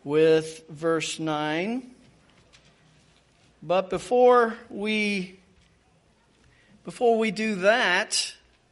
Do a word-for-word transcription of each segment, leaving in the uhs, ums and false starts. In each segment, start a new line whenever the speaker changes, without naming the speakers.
with verse nine. But before we before we do that,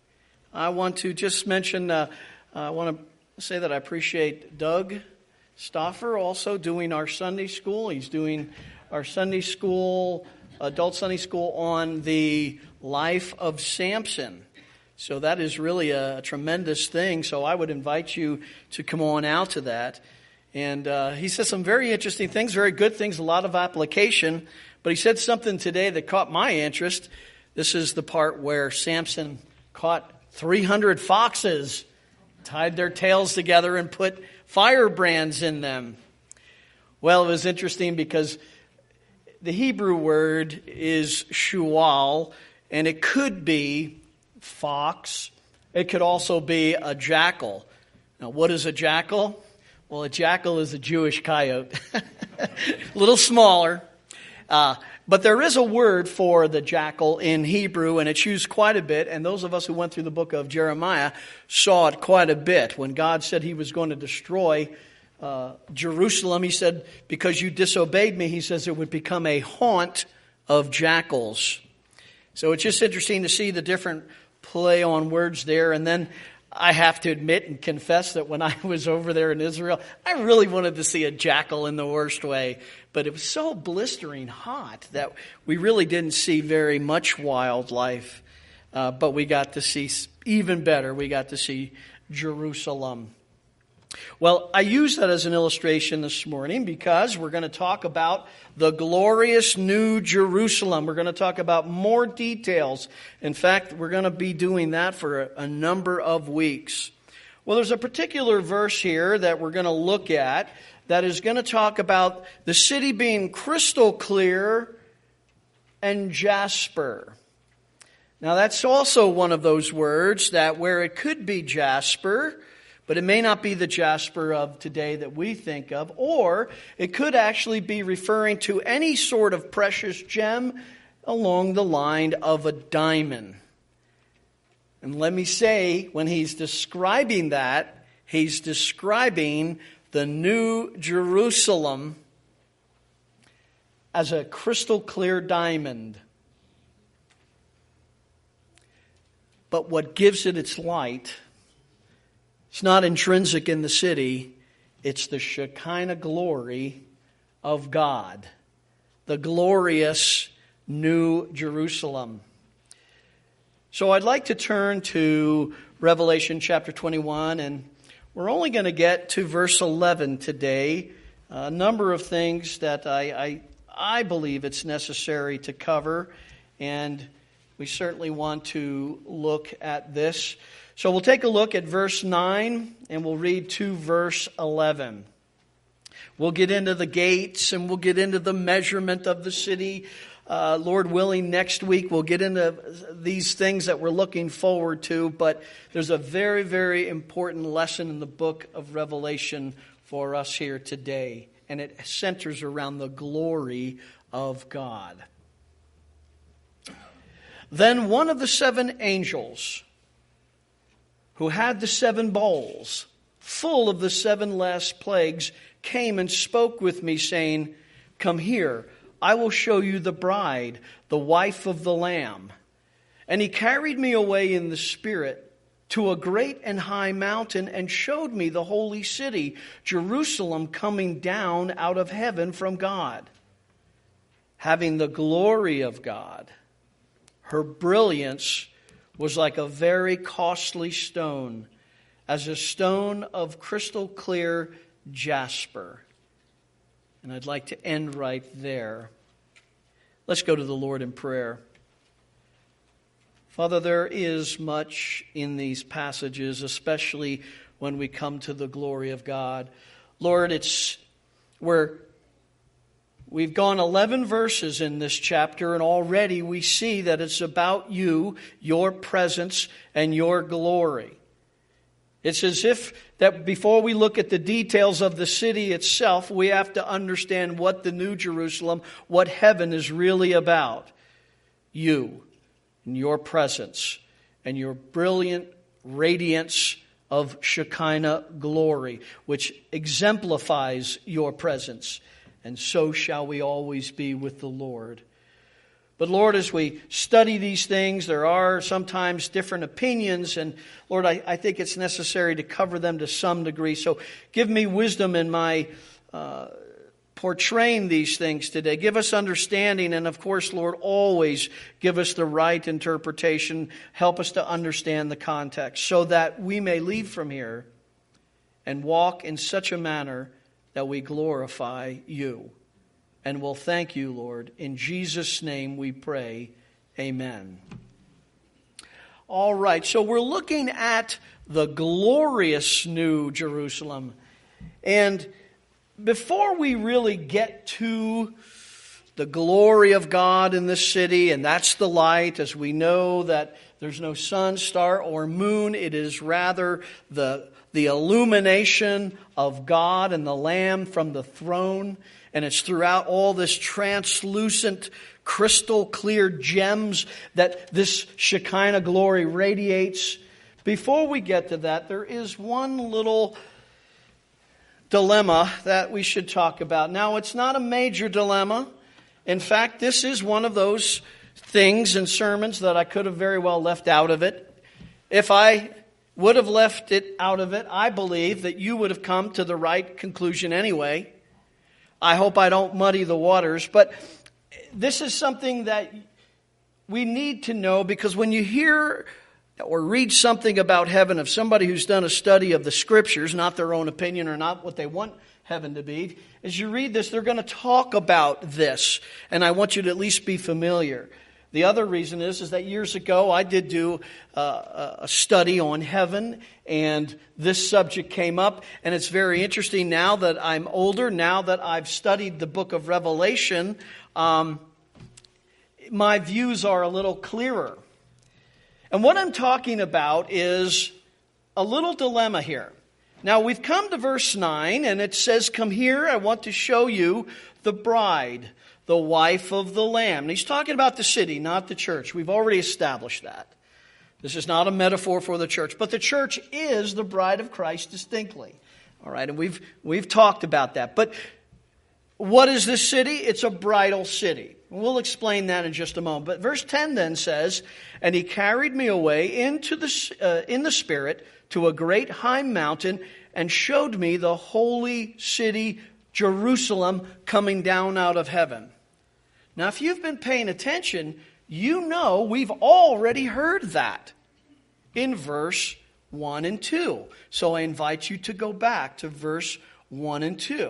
I want to just mention, uh, I want to say that I appreciate Doug Stoffer also doing our Sunday school. He's doing our Sunday school, adult Sunday school on the life of Samson. So that is really a tremendous thing. So I would invite you to come on out to that. And uh, he said some very interesting things, very good things, a lot of application. But he said something today that caught my interest. This is the part where Samson caught three hundred foxes, tied their tails together and put firebrands in them. Well, it was interesting because the Hebrew word is shual, and it could be fox. It could also be a jackal. Now, what is a jackal? Well, a jackal is a Jewish coyote. A little smaller. Uh, but there is a word for the jackal in Hebrew, and it's used quite a bit. And those of us who went through the book of Jeremiah saw it quite a bit. When God said he was going to destroy uh, Jerusalem, he said, because you disobeyed me, he says it would become a haunt of jackals. So it's just interesting to see the different play on words there. And then I have to admit and confess that when I was over there in Israel, I really wanted to see a jackal in the worst way. But it was so blistering hot that we really didn't see very much wildlife. Uh, but we got to see, even better, we got to see Jerusalem. Well, I use that as an illustration this morning because we're going to talk about the glorious New Jerusalem. We're going to talk about more details. In fact, we're going to be doing that for a, a number of weeks. Well, there's a particular verse here that we're going to look at that is going to talk about the city being crystal clear and jasper. Now, that's also one of those words that where it could be jasper, but it may not be the jasper of today that we think of, or it could actually be referring to any sort of precious gem along the line of a diamond. And let me say, when he's describing that, he's describing the New Jerusalem as a crystal clear diamond. But what gives it its light, it's not intrinsic in the city. It's the Shekinah glory of God. The glorious New Jerusalem. So I'd like to turn to Revelation chapter twenty-one, and we're only going to get to verse eleven today. A number of things that I, I, I believe it's necessary to cover, and we certainly want to look at this. So we'll take a look at verse nine, and we'll read to verse eleven. We'll get into the gates, and we'll get into the measurement of the city. Uh, Lord willing, next week we'll get into these things that we're looking forward to. But there's a very, very important lesson in the book of Revelation for us here today. And it centers around the glory of God. Then one of the seven angels who had the seven bowls, full of the seven last plagues, came and spoke with me, saying, "Come here, I will show you the bride, the wife of the Lamb." And he carried me away in the Spirit to a great and high mountain, and showed me the holy city, Jerusalem, coming down out of heaven from God, having the glory of God. Her brilliance was like a very costly stone, as a stone of crystal clear jasper. And I'd like to end right there. Let's go to the Lord in prayer. Father, there is much in these passages, especially when we come to the glory of God. Lord, it's where we've gone eleven verses in this chapter, and already we see that it's about you, your presence, and your glory. It's as if that before we look at the details of the city itself, we have to understand what the New Jerusalem, what heaven is really about. You and your presence and your brilliant radiance of Shekinah glory, which exemplifies your presence. And so shall we always be with the Lord. But Lord, as we study these things, there are sometimes different opinions. And Lord, I, I think it's necessary to cover them to some degree. So give me wisdom in my uh, portraying these things today. Give us understanding. And of course, Lord, always give us the right interpretation. Help us to understand the context so that we may leave from here and walk in such a manner that we glorify you. And we'll thank you, Lord. In Jesus' name we pray. Amen. All right, so we're looking at the glorious New Jerusalem. And before we really get to the glory of God in this city, and that's the light, as we know that there's no sun, star, or moon, it is rather the, the illumination of God and the Lamb from the throne. And it's throughout all this translucent, crystal clear gems that this Shekinah glory radiates. Before we get to that, there is one little dilemma that we should talk about. Now, it's not a major dilemma. In fact, this is one of those things and sermons that I could have very well left out of it. If I would have left it out of it, I believe that you would have come to the right conclusion anyway. I hope I don't muddy the waters, but this is something that we need to know, because when you hear or read something about heaven of somebody who's done a study of the Scriptures, not their own opinion or not what they want heaven to be, as you read this, they're going to talk about this, and I want you to at least be familiar. The other reason is, is that years ago I did do uh, a study on heaven, and this subject came up. And it's very interesting now that I'm older, now that I've studied the book of Revelation, um, my views are a little clearer. And what I'm talking about is a little dilemma here. Now we've come to verse nine, and it says, "Come here, I want to show you the bride, the wife of the Lamb." And he's talking about the city, not the church. We've already established that. This is not a metaphor for the church. But the church is the bride of Christ distinctly. All right, and we've we've talked about that. But what is this city? It's a bridal city. We'll explain that in just a moment. But verse ten then says, "And he carried me away into the uh, in the Spirit to a great high mountain, and showed me the holy city, Jerusalem, coming down out of heaven." Now, if you've been paying attention, you know we've already heard that in verse one and two. So I invite you to go back to verse one and two.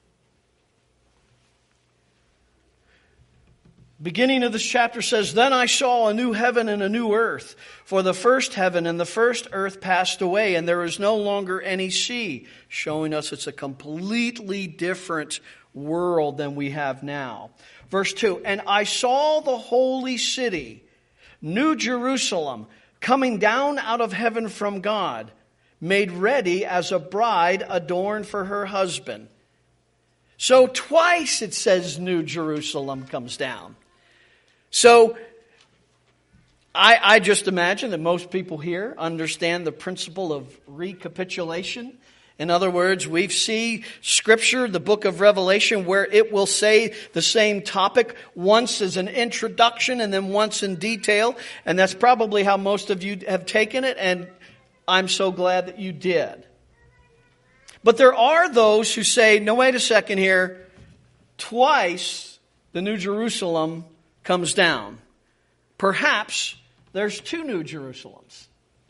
Beginning of this chapter says, "Then I saw a new heaven and a new earth, for the first heaven and the first earth passed away, and there is no longer any sea," showing us it's a completely different world than we have now. Verse two, "And I saw the holy city, New Jerusalem, coming down out of heaven from God, made ready as a bride adorned for her husband." So twice it says New Jerusalem comes down. So I, I just imagine that most people here understand the principle of recapitulation. In other words, we see Scripture, the book of Revelation, where it will say the same topic once as an introduction and then once in detail. And that's probably how most of you have taken it, and I'm so glad that you did. But there are those who say, no, wait a second here. Twice the New Jerusalem comes down. Perhaps there's two New Jerusalems.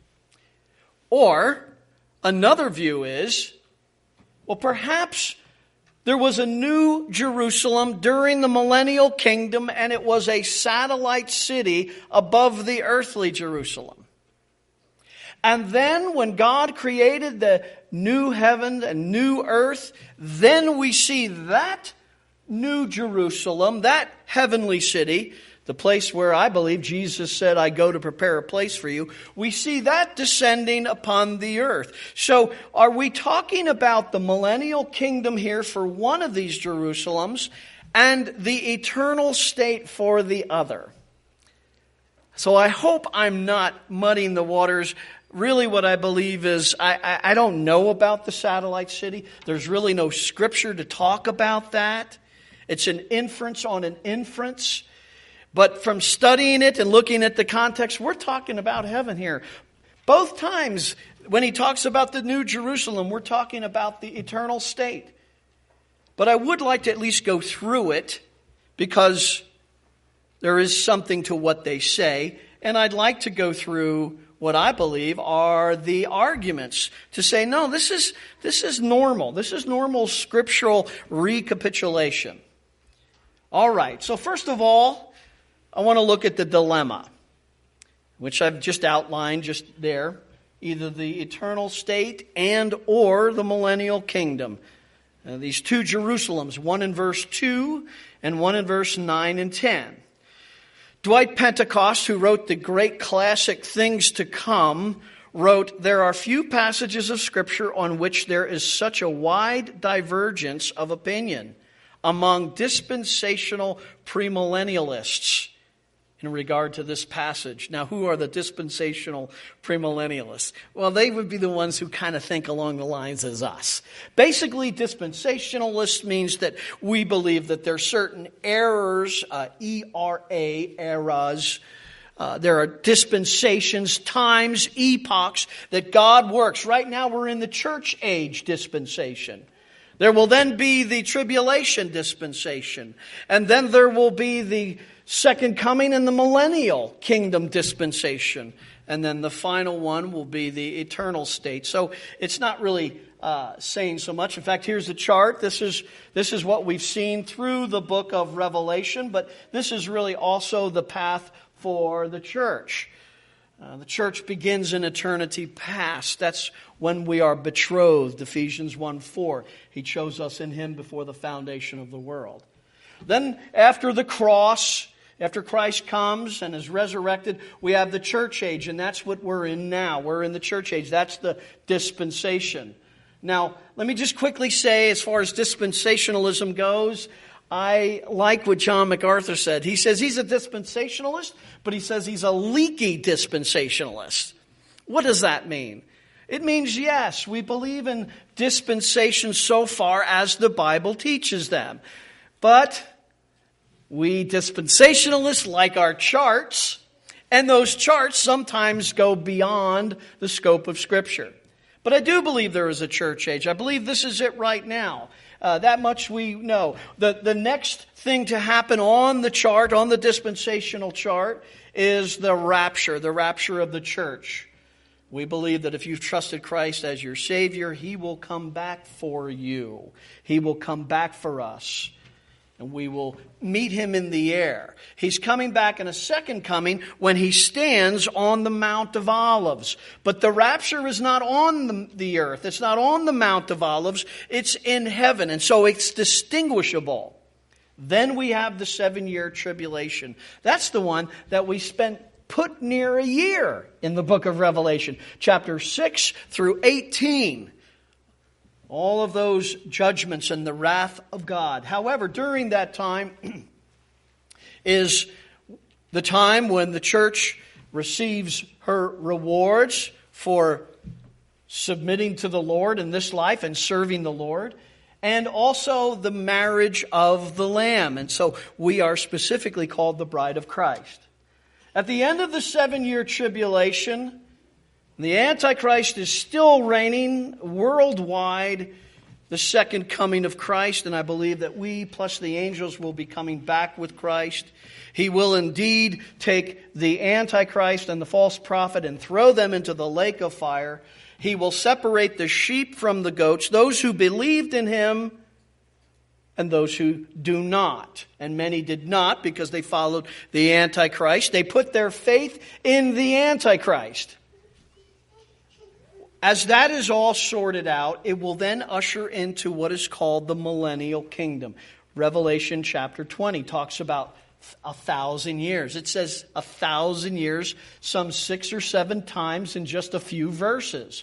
Or another view is, well, perhaps there was a New Jerusalem during the millennial kingdom, and it was a satellite city above the earthly Jerusalem. And then when God created the new heaven and new earth, then we see that New Jerusalem, that heavenly city, the place where I believe Jesus said, "I go to prepare a place for you." We see that descending upon the earth. So are we talking about the millennial kingdom here for one of these Jerusalems and the eternal state for the other? So I hope I'm not muddying the waters really what I believe is, I, I, I don't know about the satellite city. There's really no scripture to talk about that. It's an inference on an inference. But from studying it and looking at the context, we're talking about heaven here. Both times when he talks about the New Jerusalem, we're talking about the eternal state. But I would like to at least go through it because there is something to what they say. And I'd like to go through what I believe are the arguments to say, no, this is, this is normal. This is normal scriptural recapitulation. All right, so first of all, I want to look at the dilemma, which I've just outlined just there. Either the eternal state and or the millennial kingdom. Uh, these two Jerusalems, one in verse two and one in verse nine and ten. Dwight Pentecost, who wrote the great classic Things to Come, wrote, "There are few passages of Scripture on which there is such a wide divergence of opinion among dispensational premillennialists in regard to this passage." Now, who are the dispensational premillennialists? Well, they would be the ones who kind of think along the lines as us. Basically, dispensationalist means that we believe that there are certain errors, uh, E R A, eras. Uh, there are dispensations, times, epochs that God works. Right now, we're in the church age dispensation. There will then be the tribulation dispensation. And then there will be the second coming and the millennial kingdom dispensation. And then the final one will be the eternal state. So it's not really uh, saying so much. In fact, here's the chart. This is, this is what we've seen through the book of Revelation. But this is really also the path for the church. Uh, the church begins in eternity past. That's when we are betrothed, Ephesians one four. He chose us in Him before the foundation of the world. Then after the cross, after Christ comes and is resurrected, we have the church age, and that's what we're in now. We're in the church age. That's the dispensation. Now, let me just quickly say, as far as dispensationalism goes, I like what John MacArthur said. He says he's a dispensationalist, but he says he's a leaky dispensationalist. What does that mean? It means, yes, we believe in dispensations so far as the Bible teaches them. But we dispensationalists like our charts, and those charts sometimes go beyond the scope of Scripture. But I do believe there is a church age. I believe this is it right now. Uh, that much we know. The, the next thing to happen on the chart, on the dispensational chart, is the rapture, the rapture of the church. We believe that if you've trusted Christ as your Savior, He will come back for you. He will come back for us. And we will meet Him in the air. He's coming back in a second coming when He stands on the Mount of Olives. But the rapture is not on the, the earth. It's not on the Mount of Olives. It's in heaven. And so it's distinguishable. Then we have the seven-year tribulation. That's the one that we spent put near a year in the book of Revelation. Chapter six through eighteen. All of those judgments and the wrath of God. However, during that time is the time when the church receives her rewards for submitting to the Lord in this life and serving the Lord, and also the marriage of the Lamb. And so we are specifically called the bride of Christ. At the end of the seven-year tribulation, the Antichrist is still reigning worldwide, the second coming of Christ, and I believe that we plus the angels will be coming back with Christ. He will indeed take the Antichrist and the false prophet and throw them into the lake of fire. He will separate the sheep from the goats, those who believed in Him and those who do not. And many did not because they followed the Antichrist. They put their faith in the Antichrist. As that is all sorted out, it will then usher into what is called the millennial kingdom. Revelation chapter twenty talks about a thousand years. It says a thousand years some six or seven times in just a few verses.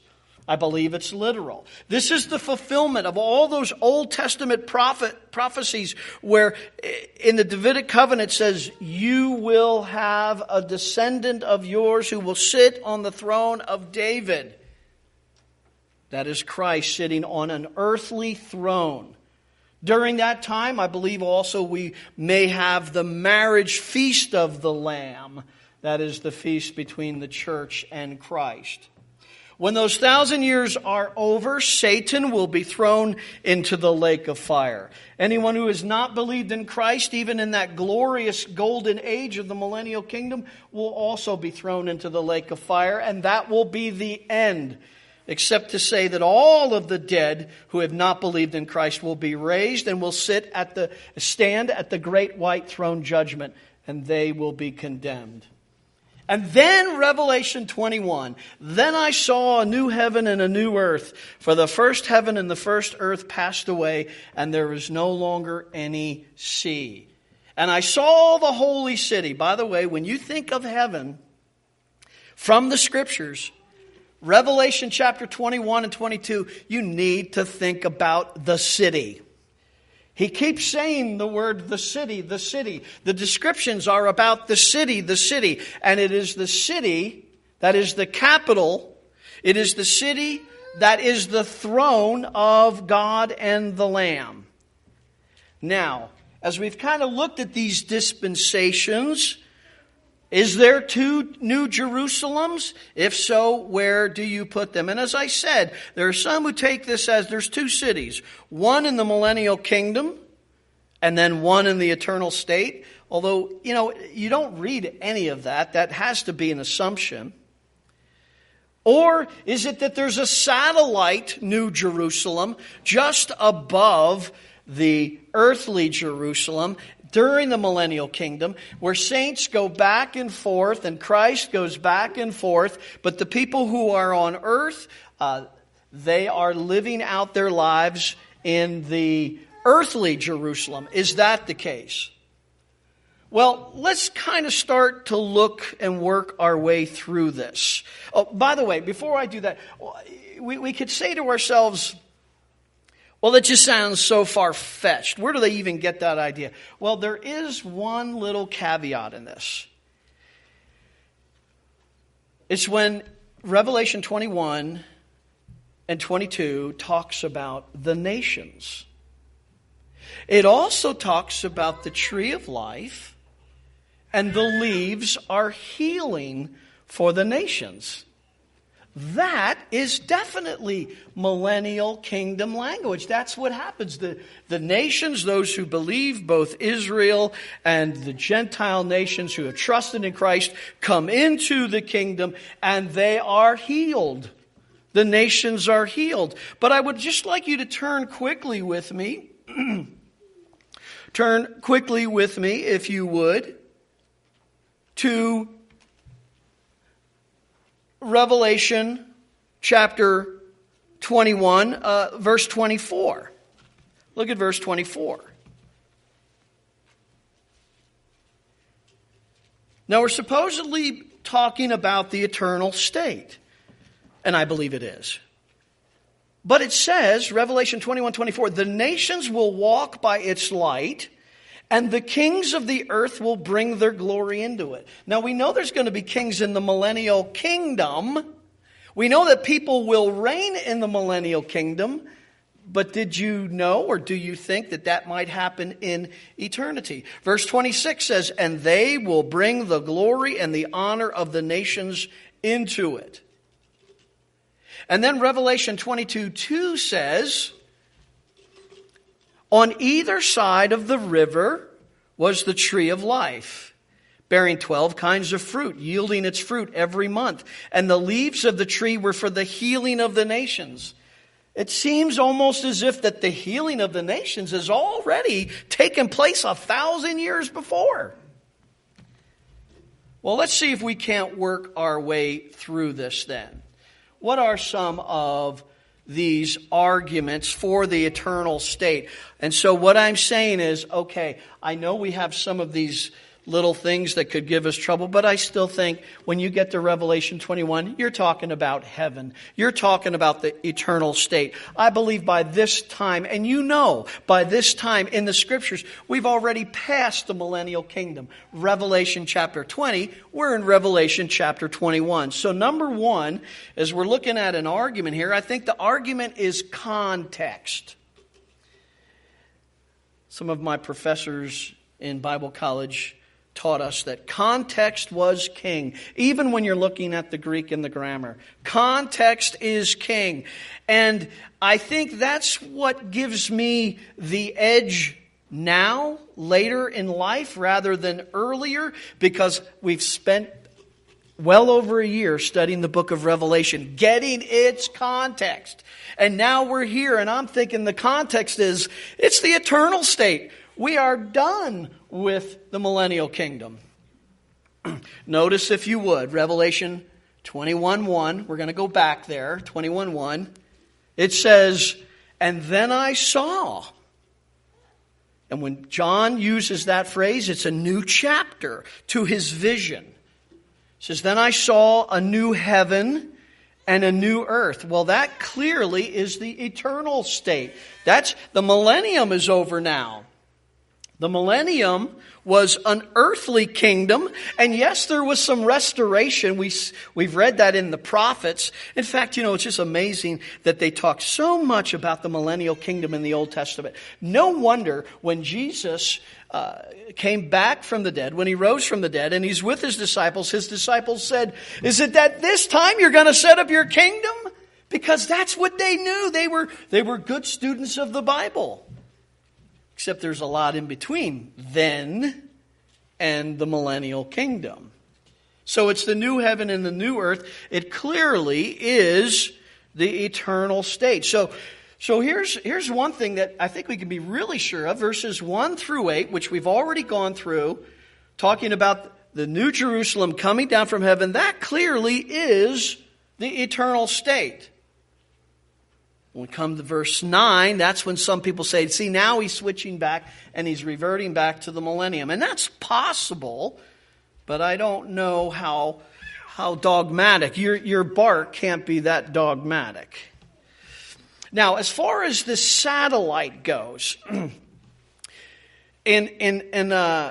I believe it's literal. This is the fulfillment of all those Old Testament prophet, prophecies where in the Davidic covenant it says, you will have a descendant of yours who will sit on the throne of David. That is Christ sitting on an earthly throne. During that time, I believe also we may have the marriage feast of the Lamb. That is the feast between the church and Christ. When those thousand years are over, Satan will be thrown into the lake of fire. Anyone who has not believed in Christ, even in that glorious golden age of the millennial kingdom, will also be thrown into the lake of fire, and that will be the end. Except to say that all of the dead who have not believed in Christ will be raised and will sit at the stand at the great white throne judgment, and they will be condemned. And then Revelation twenty-one, then I saw a new heaven and a new earth, for the first heaven and the first earth passed away, and there is no longer any sea. And I saw the holy city. By the way, when you think of heaven from the Scriptures, Revelation chapter twenty-one and twenty-two, you need to think about the city. He keeps saying the word the city, the city. The descriptions are about the city, the city. And it is the city that is the capital. It is the city that is the throne of God and the Lamb. Now, as we've kind of looked at these dispensations, is there two new Jerusalems? If so, where do you put them? And as I said, there are some who take this as there's two cities. One in the millennial kingdom, and then one in the eternal state. Although, you know, you don't read any of that. That has to be an assumption. Or is it that there's a satellite New Jerusalem just above the earthly Jerusalem during the millennial kingdom, where saints go back and forth and Christ goes back and forth, but the people who are on earth, uh, they are living out their lives in the earthly Jerusalem. Is that the case? Well, let's kind of start to look and work our way through this. Oh, by the way, before I do that, we, we could say to ourselves, well, it just sounds so far-fetched. Where do they even get that idea? Well, there is one little caveat in this. It's when Revelation twenty-one and twenty-two talks about the nations. It also talks about the tree of life, and the leaves are healing for the nations. That is definitely millennial kingdom language. That's what happens. The, the nations, those who believe, both Israel and the Gentile nations who have trusted in Christ, come into the kingdom and they are healed. The nations are healed. But I would just like you to turn quickly with me. Turn quickly with me, if you would, to Revelation chapter twenty-one, uh, verse twenty-four. Look at verse twenty-four. Now we're supposedly talking about the eternal state, and I believe it is. But it says, Revelation twenty-one, twenty-four, the nations will walk by its light, and the kings of the earth will bring their glory into it. Now we know there's going to be kings in the millennial kingdom. We know that people will reign in the millennial kingdom. But did you know, or do you think that that might happen in eternity? Verse twenty-six says, and they will bring the glory and the honor of the nations into it. And then Revelation twenty-two, two says, on either side of the river was the tree of life, bearing twelve kinds of fruit, yielding its fruit every month. And the leaves of the tree were for the healing of the nations. It seems almost as if that the healing of the nations has already taken place a thousand years before. Well, let's see if we can't work our way through this then. What are some of these arguments for the eternal state? And so what I'm saying is, okay, I know we have some of these little things that could give us trouble. But I still think when you get to Revelation twenty-one, you're talking about heaven. You're talking about the eternal state. I believe by this time, and you know, by this time in the Scriptures, we've already passed the millennial kingdom. Revelation chapter twenty, we're in Revelation chapter twenty-one. So number one, as we're looking at an argument here, I think the argument is context. Some of my professors in Bible college taught us that context was king. Even when you're looking at the Greek and the grammar, context is king. And I think that's what gives me the edge now, later in life, rather than earlier, because we've spent well over a year studying the book of Revelation, getting its context. And now we're here, and I'm thinking the context is, it's the eternal state. We are done with the millennial kingdom. Notice, if you would, Revelation twenty-one one. We're going to go back there, twenty-one one. It says, and then I saw. And when John uses that phrase, it's a new chapter to his vision. It says, then I saw a new heaven and a new earth. Well, that clearly is the eternal state. That's, the millennium is over now. The millennium was an earthly kingdom, and yes, there was some restoration. We, we've read that in the prophets. In fact, you know, it's just amazing that they talk so much about the millennial kingdom in the Old Testament. No wonder when Jesus uh, came back from the dead, when he rose from the dead, and he's with his disciples, his disciples said, is it that this time you're going to set up your kingdom? Because that's what they knew. They were, they were good students of the Bible. Except there's a lot in between then and the millennial kingdom. So it's the new heaven and the new earth. It clearly is the eternal state. So, so here's, here's one thing that I think we can be really sure of. Verses one through eight, which we've already gone through, talking about the new Jerusalem coming down from heaven. That clearly is the eternal state. When we come to verse nine, that's when some people say, see, now he's switching back and he's reverting back to the millennium. And that's possible, but I don't know how, how dogmatic. Your, your bark can't be that dogmatic. Now, as far as the satellite goes, and, and, and uh,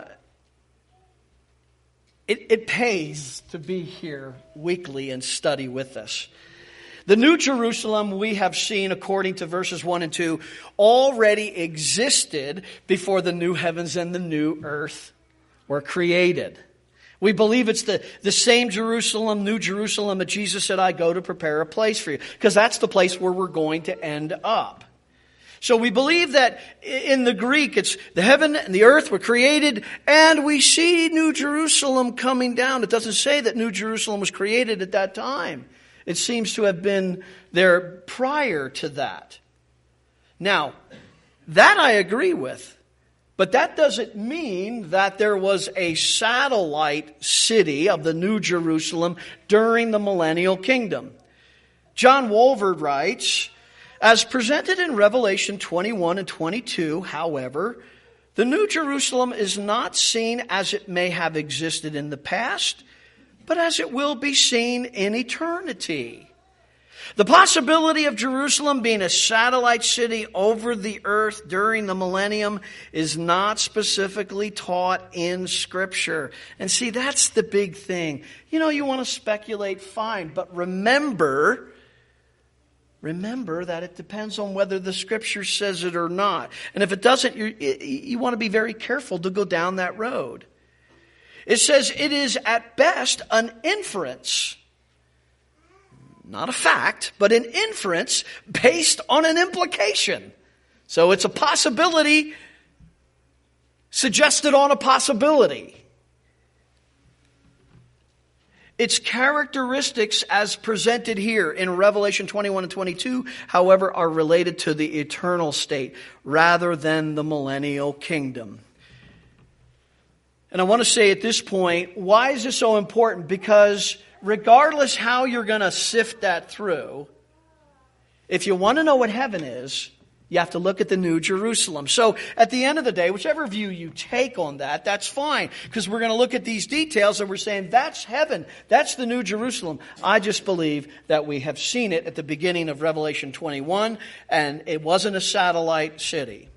it, it pays to be here weekly and study with us. The New Jerusalem, we have seen, according to verses one and two, already existed before the new heavens and the new earth were created. We believe it's the, the same Jerusalem, New Jerusalem, that Jesus said, I go to prepare a place for you. Because that's the place where we're going to end up. So we believe that in the Greek, it's the heaven and the earth were created, and we see New Jerusalem coming down. It doesn't say that New Jerusalem was created at that time. It seems to have been there prior to that. Now, that I agree with. But that doesn't mean that there was a satellite city of the New Jerusalem during the millennial kingdom. John Walvoord writes, as presented in Revelation twenty-one and twenty-two, however, the New Jerusalem is not seen as it may have existed in the past, but as it will be seen in eternity. The possibility of Jerusalem being a satellite city over the earth during the millennium is not specifically taught in Scripture. And see, that's the big thing. You know, you want to speculate, fine, but remember, remember that it depends on whether the Scripture says it or not. And if it doesn't, you you want to be very careful to go down that road. It says it is at best an inference, not a fact, but an inference based on an implication. So it's a possibility suggested on a possibility. Its characteristics as presented here in Revelation twenty-one and twenty-two, however, are related to the eternal state rather than the millennial kingdom. And I want to say at this point, why is this so important? Because regardless how you're going to sift that through, if you want to know what heaven is, You have to look at the New Jerusalem. So at the end of the day, whichever view you take on that, that's fine. Because we're going to look at these details and we're saying that's heaven. That's the New Jerusalem. I just believe that we have seen it at the beginning of Revelation twenty-one. And it wasn't a satellite city.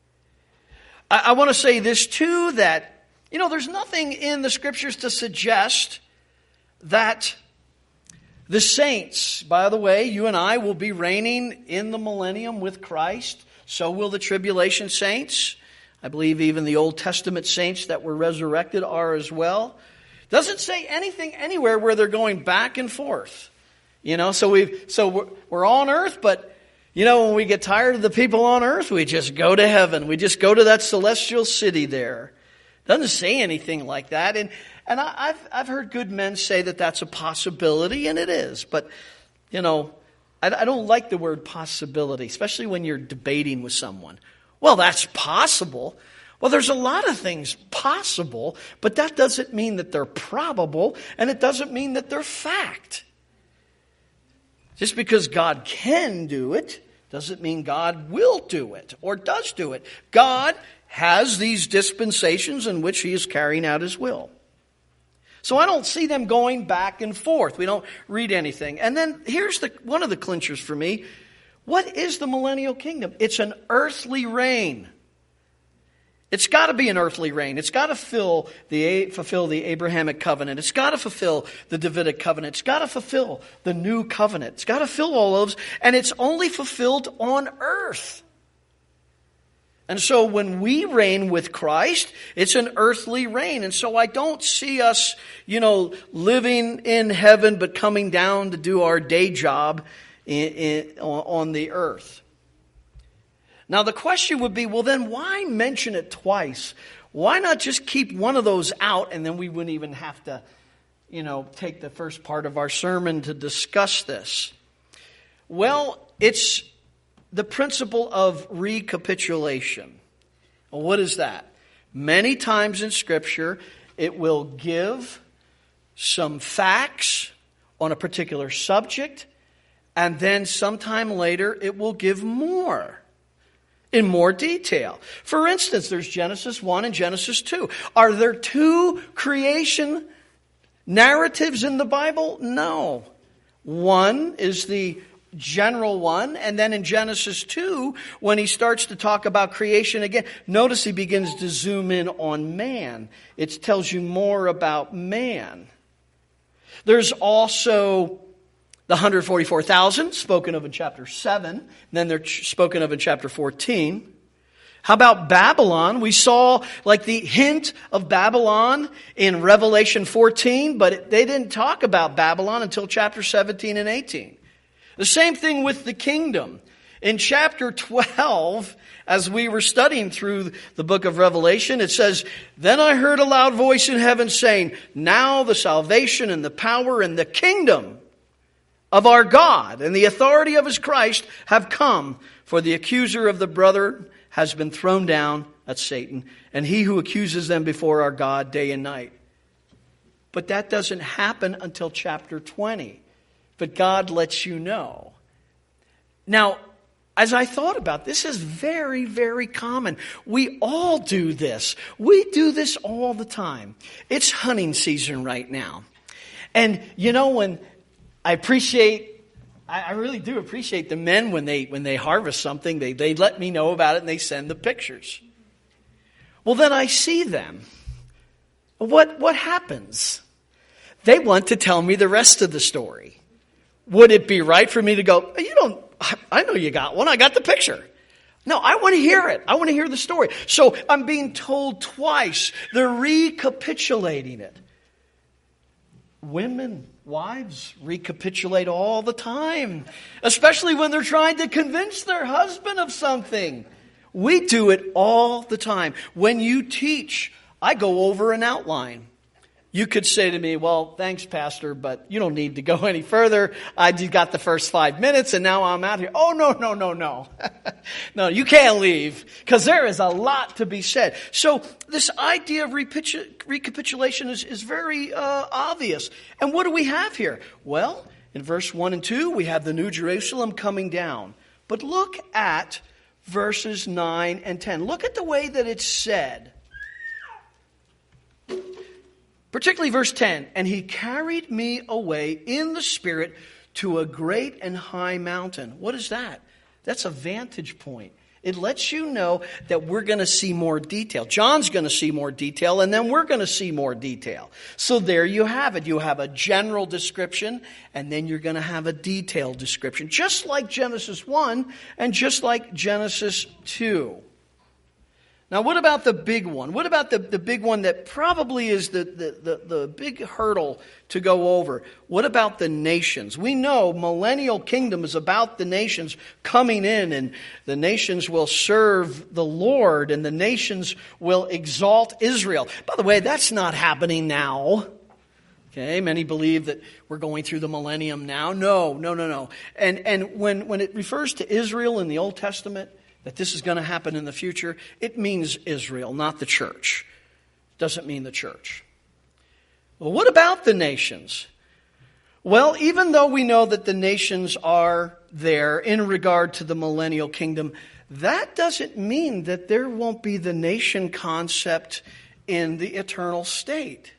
I, I want to say this too, that, you know, there's nothing in the scriptures to suggest that the saints, by the way, you and I will be reigning in the millennium with Christ. So will the tribulation saints. I believe even the Old Testament saints that were resurrected are as well. Doesn't say anything anywhere where they're going back and forth. You know, so we so we're, we're on earth, but you know, when we get tired of the people on earth, we just go to heaven. We just go to that celestial city there. Doesn't say anything like that. And And I, I've I've heard good men say that that's a possibility, and it is. But, you know, I, I don't like the word possibility, especially when you're debating with someone. Well, that's possible. Well, there's a lot of things possible, but that doesn't mean that they're probable, and it doesn't mean that they're fact. Just because God can do it doesn't mean God will do it or does do it. God has these dispensations in which He is carrying out His will. So I don't see them going back and forth. We don't read anything. And then here's the one of the clinchers for me. What is the millennial kingdom? It's an earthly reign. It's got to be an earthly reign. It's got to fill the, fulfill the Abrahamic covenant. It's got to fulfill the Davidic covenant. It's got to fulfill the new covenant. It's got to fill all those. And it's only fulfilled on earth. And so when we reign with Christ, it's an earthly reign. And so I don't see us, you know, living in heaven but coming down to do our day job in, in, on the earth. Now the question would be, well then why mention it twice? Why not just keep one of those out and then we wouldn't even have to, you know, take the first part of our sermon to discuss this? Well, it's the principle of recapitulation. Well, what is that? Many times in Scripture, it will give some facts on a particular subject, and then sometime later it will give more in more detail. For instance, there's Genesis one and Genesis two. Are there two creation narratives in the Bible? No. One is the general one, and then in Genesis two, when he starts to talk about creation again, notice he begins to zoom in on man. It tells you more about man. There's also the one hundred forty-four thousand, spoken of in chapter seven, and then they're spoken of in chapter fourteen. How about Babylon? We saw like the hint of Babylon in Revelation fourteen, but it, they didn't talk about Babylon until chapter seventeen and eighteen. The same thing with the kingdom. In chapter twelve, as we were studying through the book of Revelation, it says, "Then I heard a loud voice in heaven saying, 'Now the salvation and the power and the kingdom of our God and the authority of His Christ have come, for the accuser of the brother has been thrown down,'" that's Satan, "'and he who accuses them before our God day and night.'" But that doesn't happen until chapter twenty. But God lets you know. Now, as I thought about this, this is very, very common. We all do this. We do this all the time. It's hunting season right now. And, you know, when I appreciate, I really do appreciate the men when they when they harvest something, they, they let me know about it and they send the pictures. Well, then I see them. What, what happens? They want to tell me the rest of the story. Would it be right for me to go, "You don't, I know you got one. I got the picture." No, I want to hear it. I want to hear the story. So I'm being told twice. They're recapitulating it. Women, wives, recapitulate all the time, especially when they're trying to convince their husband of something. We do it all the time. When you teach, I go over an outline. You could say to me, "Well, thanks, Pastor, but you don't need to go any further. I just got the first five minutes and now I'm out here." Oh, no, no, no, no. No, you can't leave because there is a lot to be said. So this idea of recapitulation is, is very uh, obvious. And what do we have here? Well, in verse one and two, we have the New Jerusalem coming down. But look at verses nine and ten. Look at the way that it's said. Particularly verse ten. And he carried me away in the Spirit to a great and high mountain. What is that? That's a vantage point. It lets you know that we're going to see more detail. John's going to see more detail, and then we're going to see more detail. So there you have it. You have a general description, and then you're going to have a detailed description. Just like Genesis one, and just like Genesis two. Now, what about the big one? What about the, the big one that probably is the, the, the, the big hurdle to go over? What about the nations? We know millennial kingdom is about the nations coming in, and the nations will serve the Lord, and the nations will exalt Israel. By the way, that's not happening now. Okay, many believe that we're going through the millennium now. No, no, no, no. And, and when, when it refers to Israel in the Old Testament, that this is going to happen in the future, it means Israel, not the church. Doesn't mean the church. Well, what about the nations? Well, even though we know that the nations are there in regard to the millennial kingdom, that doesn't mean that there won't be the nation concept in the eternal state.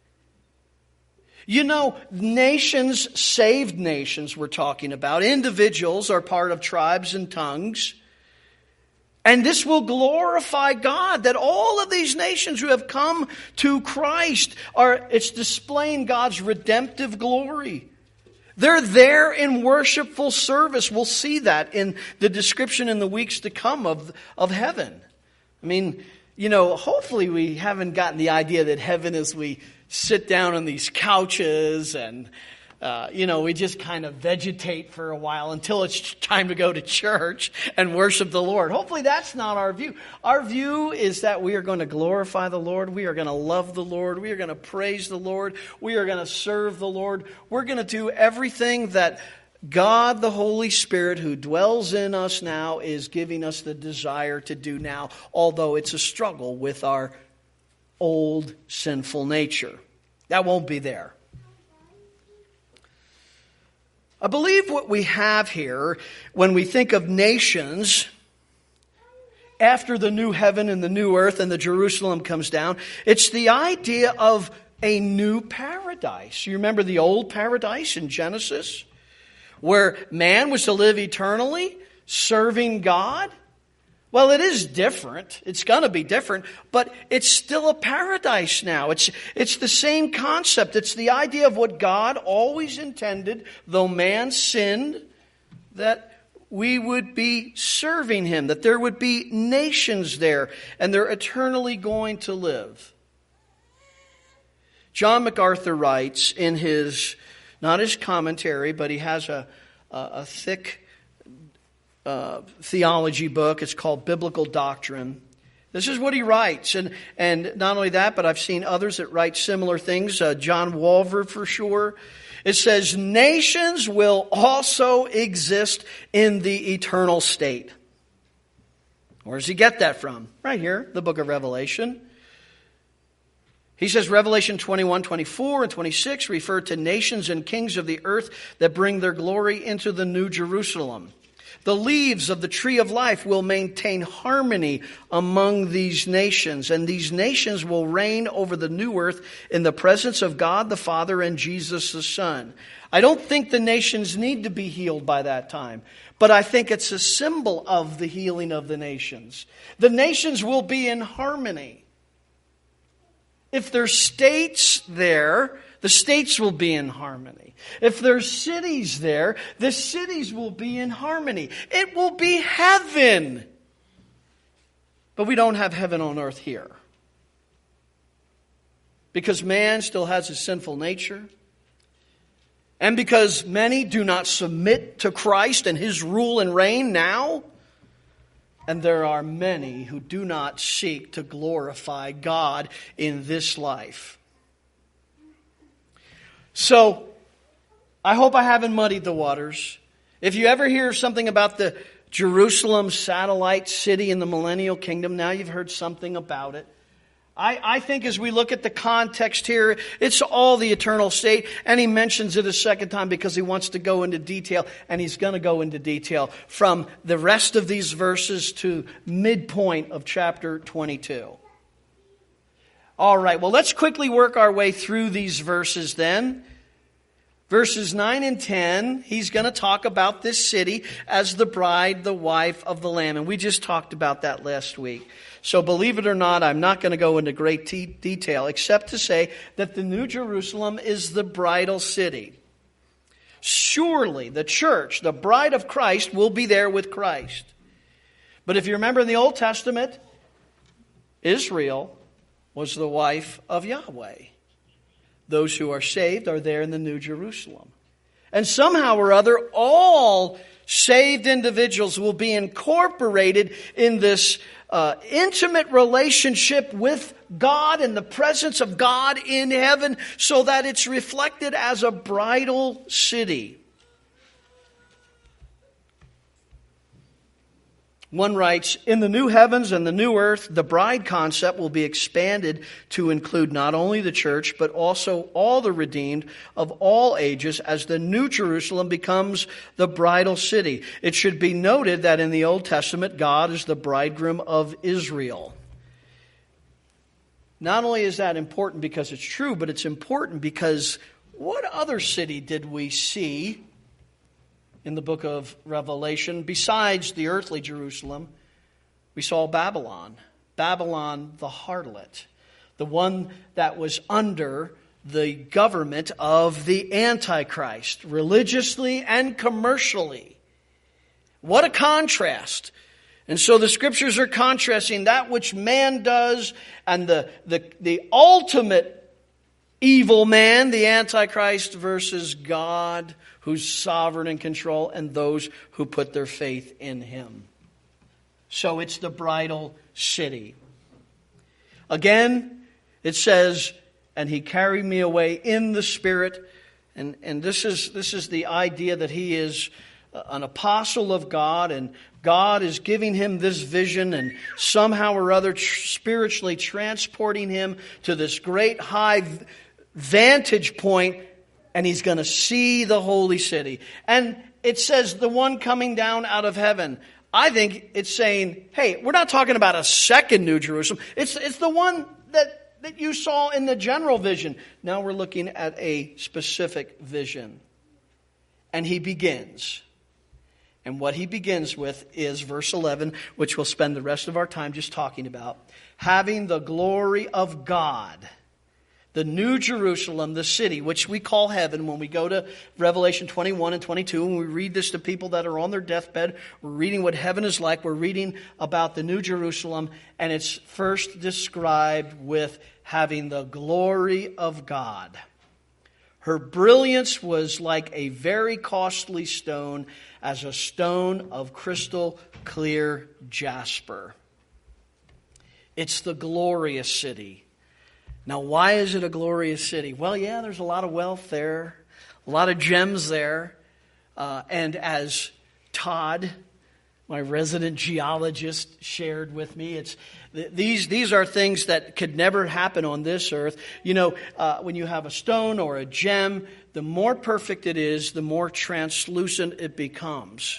You know, nations, saved nations we're talking about, individuals are part of tribes and tongues. And this will glorify God, that all of these nations who have come to Christ are, it's displaying God's redemptive glory. They're there in worshipful service. We'll see that in the description in the weeks to come of, of heaven. I mean, you know, hopefully we haven't gotten the idea that heaven is we sit down on these couches and Uh, you know, we just kind of vegetate for a while until it's time to go to church and worship the Lord. Hopefully that's not our view. Our view is that we are going to glorify the Lord. We are going to love the Lord. We are going to praise the Lord. We are going to serve the Lord. We're going to do everything that God, the Holy Spirit, who dwells in us now, is giving us the desire to do now, although it's a struggle with our old sinful nature. That won't be there. I believe what we have here, when we think of nations, after the new heaven and the new earth and the Jerusalem comes down, it's the idea of a new paradise. You remember the old paradise in Genesis, where man was to live eternally, serving God? Well, it is different. It's going to be different, but it's still a paradise now. It's, it's the same concept. It's the idea of what God always intended, though man sinned, that we would be serving Him, that there would be nations there, and they're eternally going to live. John MacArthur writes in his, not his commentary, but he has a, a, a thick Uh, theology book. It's called Biblical Doctrine. This is what he writes. And, and not only that, but I've seen others that write similar things. Uh, John Walvoord for sure. It says, nations will also exist in the eternal state. Where does he get that from? Right here, the book of Revelation. He says Revelation twenty-one, twenty-four, and twenty-six refer to nations and kings of the earth that bring their glory into the New Jerusalem. The leaves of the tree of life will maintain harmony among these nations, and these nations will reign over the new earth in the presence of God the Father and Jesus the Son. I don't think the nations need to be healed by that time, but I think it's a symbol of the healing of the nations. The nations will be in harmony. If there's states there, the states will be in harmony. If there's cities there, the cities will be in harmony. It will be heaven. But we don't have heaven on earth here. Because man still has a sinful nature. And because many do not submit to Christ and His rule and reign now. And there are many who do not seek to glorify God in this life. So, I hope I haven't muddied the waters. If you ever hear something about the Jerusalem satellite city in the millennial kingdom, now you've heard something about it. I, I think as we look at the context here, it's all the eternal state. And he mentions it a second time because he wants to go into detail. And he's going to go into detail from the rest of these verses to midpoint of chapter twenty-two. All right, well, let's quickly work our way through these verses then. Verses nine and ten, he's going to talk about this city as the bride, the wife of the Lamb. And we just talked about that last week. So believe it or not, I'm not going to go into great te- detail, except to say that the New Jerusalem is the bridal city. Surely the church, the bride of Christ, will be there with Christ. But if you remember in the Old Testament, Israel was the wife of Yahweh. Those who are saved are there in the New Jerusalem. And somehow or other, all saved individuals will be incorporated in this uh, intimate relationship with God in the presence of God in heaven, so that it's reflected as a bridal city. One writes, in the new heavens and the new earth, the bride concept will be expanded to include not only the church, but also all the redeemed of all ages as the New Jerusalem becomes the bridal city. It should be noted that in the Old Testament, God is the bridegroom of Israel. Not only is that important because it's true, but it's important because what other city did we see in the book of Revelation? Besides the earthly Jerusalem, we saw Babylon. Babylon the harlot. The one that was under the government of the Antichrist, religiously and commercially. What a contrast. And so the scriptures are contrasting that which man does and the, the, the ultimate evil man, the Antichrist, versus God, who's sovereign and control, and those who put their faith in him. So it's the bridal city. Again, it says, and he carried me away in the Spirit. And, and this is, this is the idea that he is an apostle of God, and God is giving him this vision and somehow or other tr- spiritually transporting him to this great high v- vantage point, and he's going to see the holy city. And it says the one coming down out of heaven. I think it's saying, hey, we're not talking about a second New Jerusalem. It's, it's the one that, that you saw in the general vision. Now we're looking at a specific vision. And he begins. And what he begins with is verse eleven, which we'll spend the rest of our time just talking about. Having the glory of God. The New Jerusalem, the city, which we call heaven when we go to Revelation twenty-one and twenty-two, and we read this to people that are on their deathbed. We're reading what heaven is like. We're reading about the New Jerusalem, and it's first described with having the glory of God. Her brilliance was like a very costly stone, as a stone of crystal clear jasper. It's the glorious city. Now, why is it a glorious city? Well, yeah, there's a lot of wealth there, a lot of gems there. Uh, and as Todd, my resident geologist, shared with me, it's th- these these are things that could never happen on this earth. You know, uh, when you have a stone or a gem, the more perfect it is, the more translucent it becomes.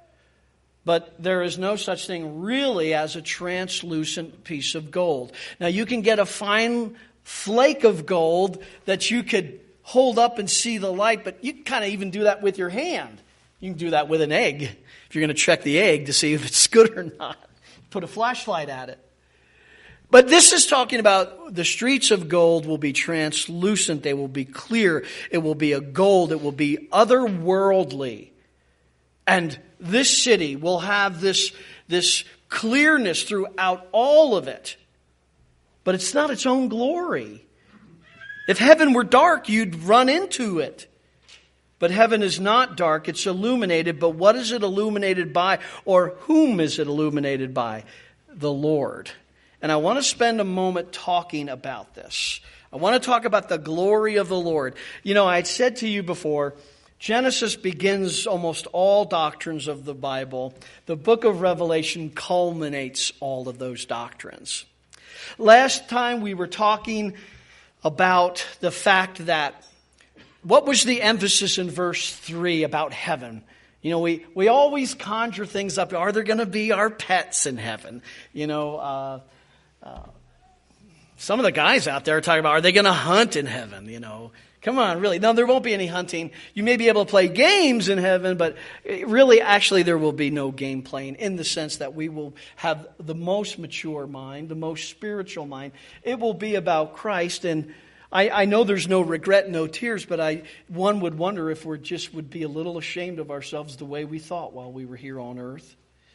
But there is no such thing really as a translucent piece of gold. Now, you can get a fine flake of gold that you could hold up and see the light, but you can kind of even do that with your hand. You can do that with an egg if you're going to check the egg to see if it's good or not. Put a flashlight at it. But this is talking about the streets of gold will be translucent. They will be clear. It will be a gold. It will be otherworldly. And this city will have this, this clearness throughout all of it. But it's not its own glory. If heaven were dark, you'd run into it. But heaven is not dark, it's illuminated. But what is it illuminated by? Or whom is it illuminated by? The Lord. And I want to spend a moment talking about this. I want to talk about the glory of the Lord. You know, I had said to you before, Genesis begins almost all doctrines of the Bible. The book of Revelation culminates all of those doctrines. Last time we were talking about the fact that, what was the emphasis in verse three about heaven? You know, we, we always conjure things up. Are there going to be our pets in heaven? You know, uh, uh, some of the guys out there are talking about, are they going to hunt in heaven? You know, come on, really. No, there won't be any hunting. You may be able to play games in heaven, but really, actually, there will be no game playing in the sense that we will have the most mature mind, the most spiritual mind. It will be about Christ. And I, I know there's no regret, no tears, but I one would wonder if we just would be a little ashamed of ourselves the way we thought while we were here on earth.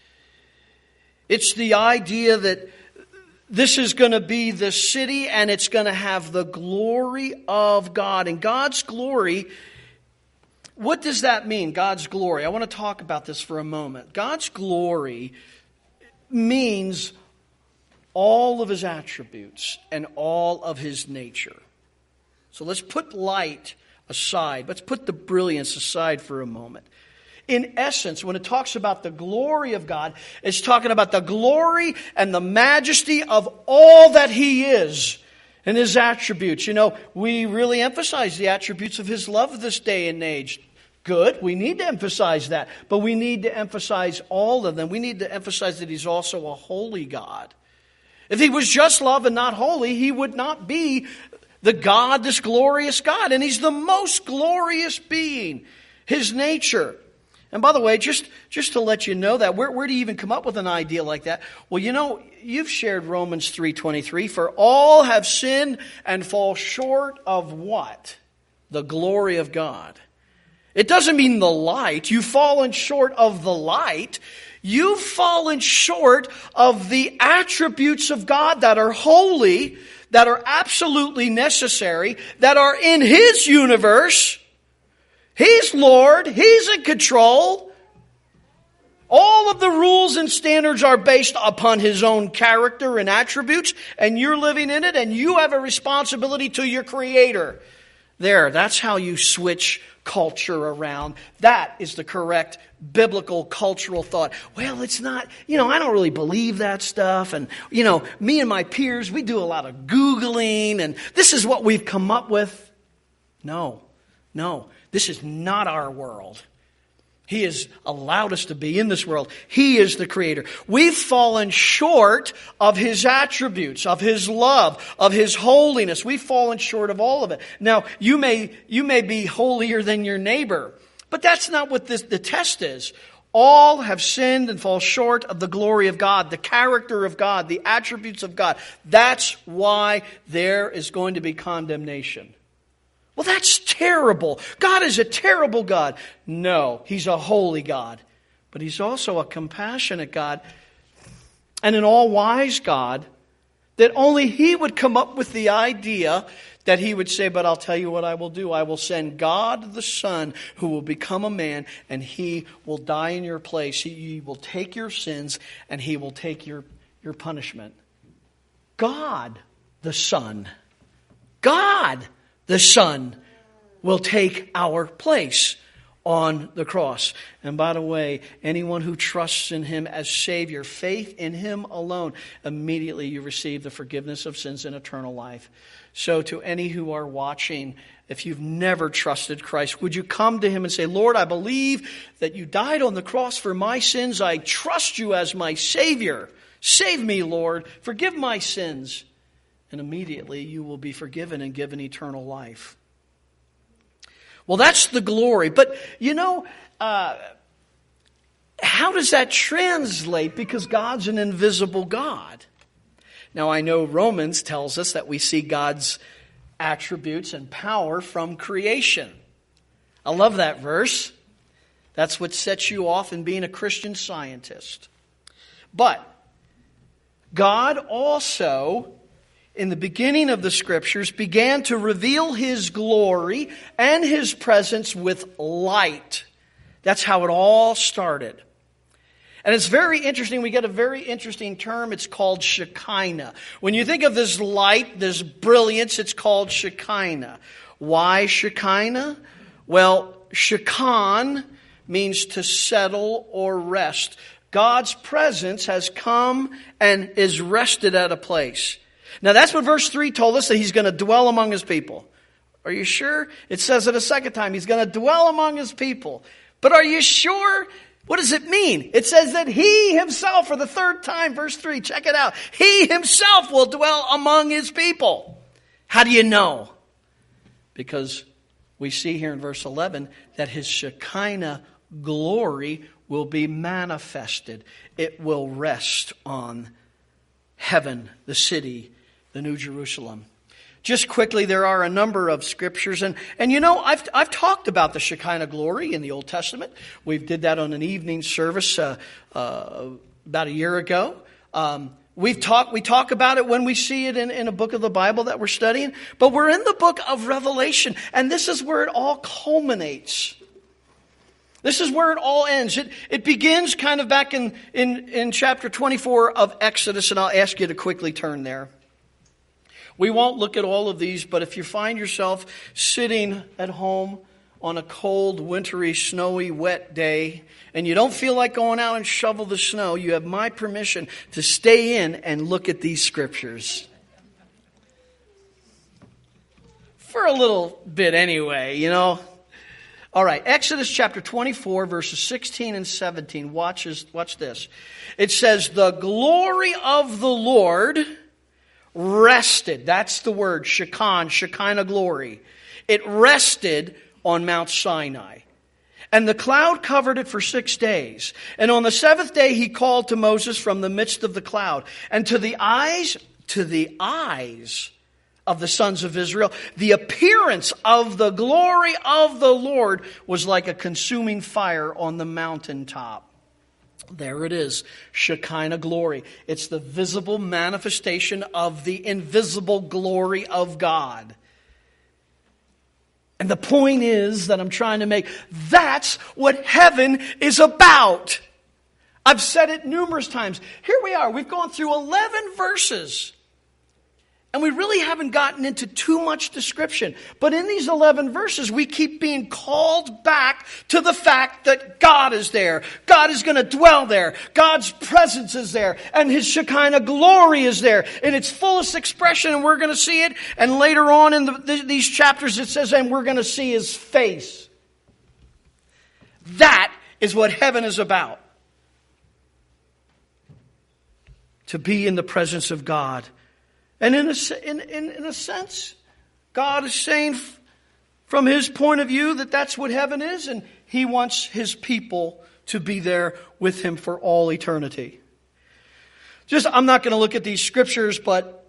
It's the idea that this is going to be the city and it's going to have the glory of God. And God's glory, what does that mean, God's glory? I want to talk about this for a moment. God's glory means all of His attributes and all of His nature. So let's put light aside. Let's put the brilliance aside for a moment. In essence, when it talks about the glory of God, it's talking about the glory and the majesty of all that He is and His attributes. You know, we really emphasize the attributes of His love this day and age. Good, we need to emphasize that. But we need to emphasize all of them. We need to emphasize that He's also a holy God. If He was just love and not holy, He would not be the God, this glorious God. And He's the most glorious being. His nature. And by the way, just, just to let you know that, where, where do you even come up with an idea like that? Well, you know, you've shared Romans three twenty-three. For all have sinned and fall short of what? The glory of God. It doesn't mean the light. You've fallen short of the light. You've fallen short of the attributes of God that are holy, that are absolutely necessary, that are in His universe. He's Lord. He's in control. All of the rules and standards are based upon His own character and attributes, and you're living in it, and you have a responsibility to your Creator. There, that's how you switch culture around. That is the correct biblical cultural thought. Well, it's not, you know, I don't really believe that stuff. And, you know, me and my peers, we do a lot of Googling, and this is what we've come up with. No, no, this is not our world. He has allowed us to be in this world. He is the Creator. We've fallen short of His attributes, of His love, of His holiness. We've fallen short of all of it. Now, you may, you may be holier than your neighbor, but that's not what this, the test is. All have sinned and fall short of the glory of God, the character of God, the attributes of God. That's why there is going to be condemnation. Well, that's terrible. God is a terrible God. No, He's a holy God. But He's also a compassionate God and an all-wise God, that only He would come up with the idea that He would say, but I'll tell you what I will do. I will send God the Son who will become a man, and He will die in your place. He will take your sins, and He will take your, your punishment. God the Son. God the Son will take our place on the cross. And by the way, anyone who trusts in Him as Savior, faith in Him alone, immediately you receive the forgiveness of sins and eternal life. So to any who are watching, if you've never trusted Christ, would you come to Him and say, Lord, I believe that You died on the cross for my sins. I trust You as my Savior. Save me, Lord. Forgive my sins. And immediately you will be forgiven and given eternal life. Well, that's the glory. But, you know, uh, how does that translate? Because God's an invisible God. Now, I know Romans tells us that we see God's attributes and power from creation. I love that verse. That's what sets you off in being a Christian Scientist. But God also, in the beginning of the Scriptures, began to reveal His glory and His presence with light. That's how it all started. And it's very interesting. We get a very interesting term. It's called Shekinah. When you think of this light, this brilliance, it's called Shekinah. Why Shekinah? Well, Shekan means to settle or rest. God's presence has come and is rested at a place. Now that's what verse three told us, that he's going to dwell among his people. Are you sure? It says it a second time. He's going to dwell among his people. But are you sure? What does it mean? It says that he himself, for the third time, verse three, check it out. He himself will dwell among his people. How do you know? Because we see here in verse eleven that his Shekinah glory will be manifested. It will rest on heaven, the city, the New Jerusalem. Just quickly, there are a number of scriptures. And, and you know, I've, I've talked about the Shekinah glory in the Old Testament. We did that on an evening service uh, uh, about a year ago. Um, we've talked, we talk about it when we see it in, in a book of the Bible that we're studying. But we're in the book of Revelation. And this is where it all culminates. This is where it all ends. It, it begins kind of back in, in, in chapter twenty-four of Exodus. And I'll ask you to quickly turn there. We won't look at all of these, but if you find yourself sitting at home on a cold, wintry, snowy, wet day, and you don't feel like going out and shovel the snow, you have my permission to stay in and look at these scriptures. For a little bit anyway, you know. All right, Exodus chapter twenty-four, verses sixteen and seventeen. Watch, this, watch this. It says, the glory of the Lord rested. That's the word, Shekinah, Shekinah glory. It rested on Mount Sinai. And the cloud covered it for six days. And on the seventh day he called to Moses from the midst of the cloud. And to the eyes, to the eyes of the sons of Israel, the appearance of the glory of the Lord was like a consuming fire on the mountaintop. There it is, Shekinah glory. It's the visible manifestation of the invisible glory of God. And the point is that I'm trying to make, that's what heaven is about. I've said it numerous times. Here we are, we've gone through eleven verses. And we really haven't gotten into too much description. But in these eleven verses, we keep being called back to the fact that God is there. God is going to dwell there. God's presence is there. And His Shekinah glory is there in its fullest expression. And we're going to see it. And later on in the, these chapters, it says, and we're going to see His face. That is what heaven is about. To be in the presence of God. And in a, in, in, in a sense, God is saying from His point of view that that's what heaven is, and He wants His people to be there with Him for all eternity. Just, I'm not going to look at these scriptures, but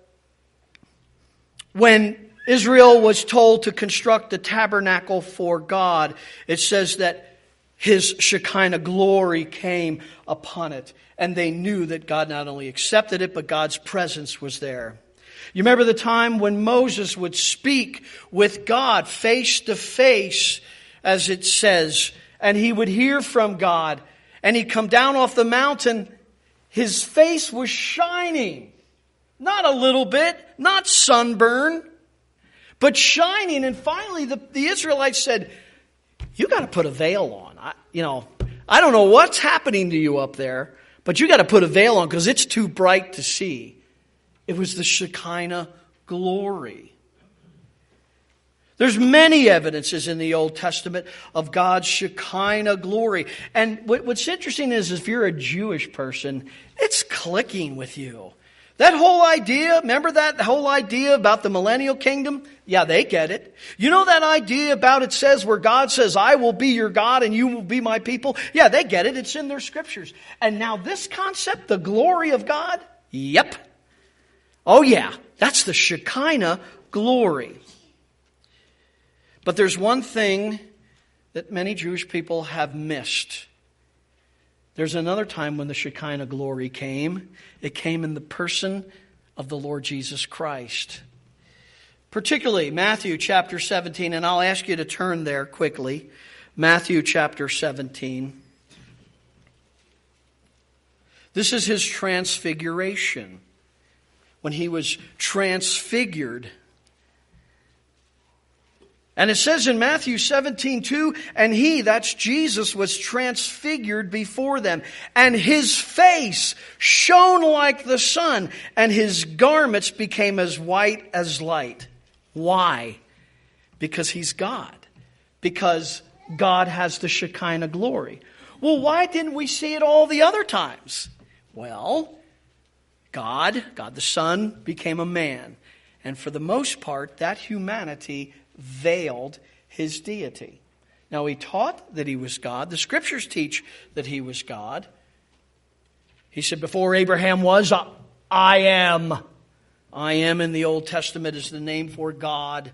when Israel was told to construct the tabernacle for God, it says that His Shekinah glory came upon it. And they knew that God not only accepted it, but God's presence was there. You remember the time when Moses would speak with God face to face, as it says, and he would hear from God, and he'd come down off the mountain. His face was shining. Not a little bit, not sunburn, but shining. And finally the, the Israelites said, you got to put a veil on. I, you know, I don't know what's happening to you up there, but you got to put a veil on because it's too bright to see. It was the Shekinah glory. There's many evidences in the Old Testament of God's Shekinah glory. And what's interesting is if you're a Jewish person, it's clicking with you. That whole idea, remember that? The whole idea about the millennial kingdom? Yeah, they get it. You know that idea about it says where God says, I will be your God and you will be my people? Yeah, they get it. It's in their scriptures. And now this concept, the glory of God? Yep. Oh yeah, that's the Shekinah glory. But there's one thing that many Jewish people have missed. There's another time when the Shekinah glory came. It came in the person of the Lord Jesus Christ. Particularly Matthew chapter seventeen, and I'll ask you to turn there quickly. Matthew chapter seventeen. This is His transfiguration. When He was transfigured. And it says in Matthew seventeen two, and he, that's Jesus, was transfigured before them, and his face shone like the sun, and his garments became as white as light. Why? Because he's God. Because God has the Shekinah glory. Well, why didn't we see it all the other times? Well, God, God the Son, became a man. And for the most part, that humanity veiled his deity. Now, he taught that he was God. The Scriptures teach that he was God. He said, before Abraham was, I am. I am in the Old Testament is the name for God.